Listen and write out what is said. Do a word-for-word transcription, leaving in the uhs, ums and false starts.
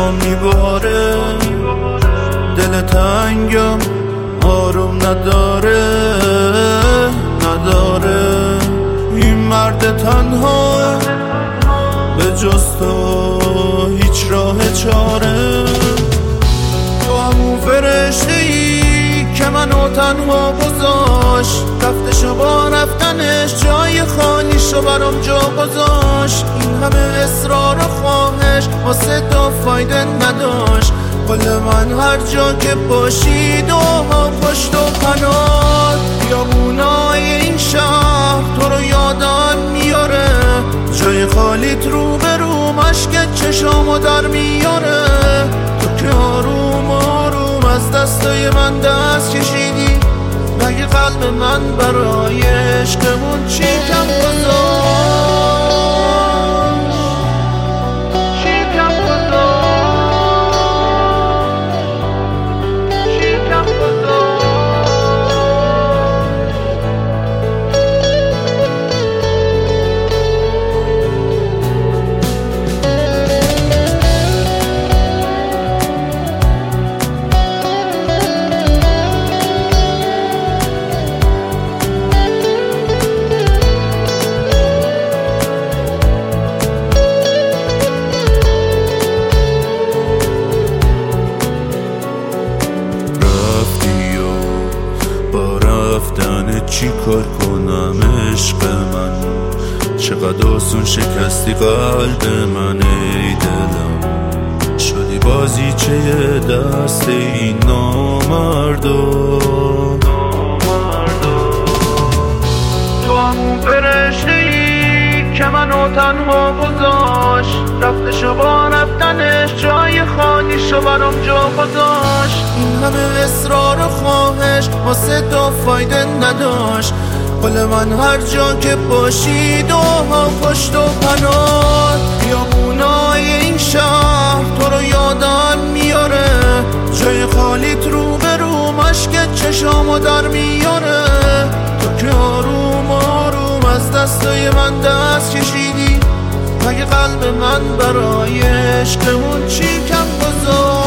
جا میباره، دل تنگم آروم نداره نداره این مرد تنها به جز تو هیچ راه چاره. تو همون فرشته ای که منو تنها گذاشت، رفتشو با رفتنش جای خالیشو برام جا گذاشت. این همه اصرار و خواهش واسه تو فایده نداشت. قول من هر جا که باشی دوها پشت و پناه، بیابونای این شهر تو رو یادم میاره، جای خالیت رو به رو مشک چشامو در میاره. تو که آروم آروم از دستای من دست کشیدی، مگه قلب من برای عشقمون چی کم گذاشت؟ چی کار کنم عشق من؟ چقدر آسون شکستی قلب من ای دلم، شدی بازیچه دست این نامردا. تو همون فرشته ای که منو تنها گذاشت، رفتشو با رفتنش جای خالیشو برام جا گذاشت. این همه اصرار و خواهش واسه تو فایده نداشت. قول من هر جا که باشی دوها پشت و پناه، بیابونای این شهر تو رو یادم میاره، جای خالیت رو به رو مشک چشامو در میاره. تو که آروم آروم از دستای من دست کشیدی، مگه قلب من برای عشقمون چی کم گذاشت؟